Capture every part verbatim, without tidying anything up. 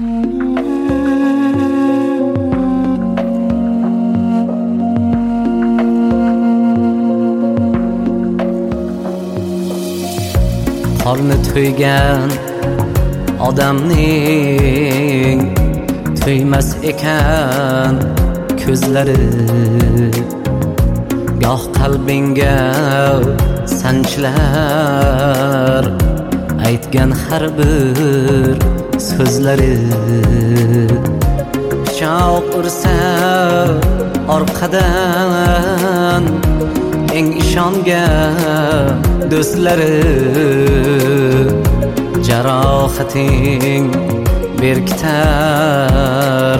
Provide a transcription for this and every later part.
Qorni to'ygan odamning to'ymas ekan ko'zlari. Goh qalbingga sanchilar aytgan har bir so'zlari. Pichoq ursa orqadan eng ishongan do'stlari. Jarohating berkitar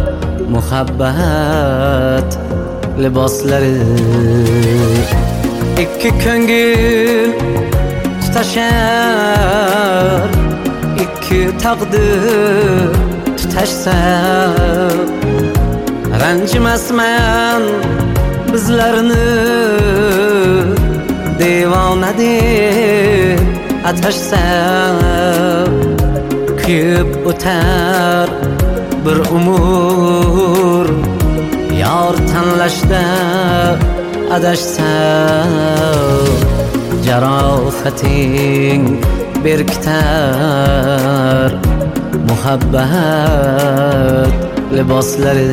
muhabbat liboslari. Ikki ko'ngil tutashar, ikki taqdir tutashsa, ranjimasman bizlarni devona deb atashsa. Kuyib o'tar bir umr yor tanlashda adashsa. Jarohating berkitar muhabbat liboslari.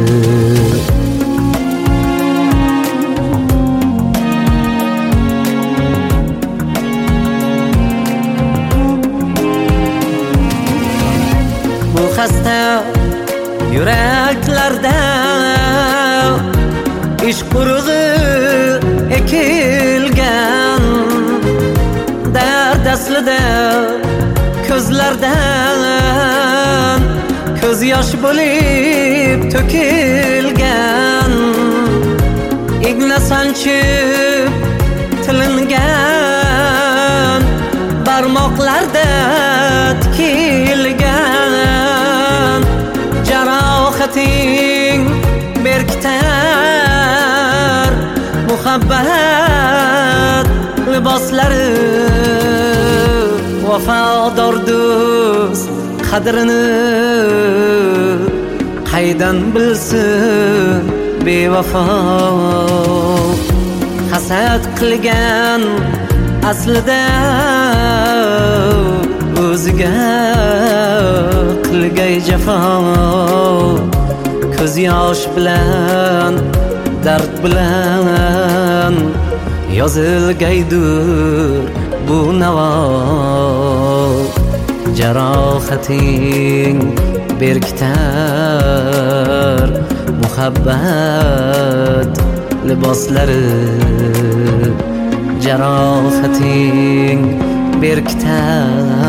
Bu xasta yuraklarda ishq urug'i ekilgan. Dard aslida ko'zlardan ko'z yosh bo'lib to'kilgan. Igna sanchib tilingan barmoqlarda tikilgan. Jarohating berkitar muhabbat liboslari. Vafodor do'st qadrini qaydan bilsin bevafo. Hasad qilgan aslida o'ziga qilgay jafo. Ko'z yosh bilan dard bilan yozilgaydir bu navo. Jarohating berkitar muhabbat liboslari. Jarohating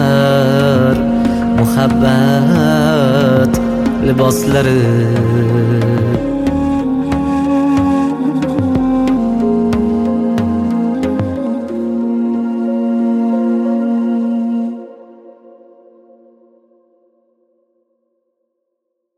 berkitar muhabbat liboslari.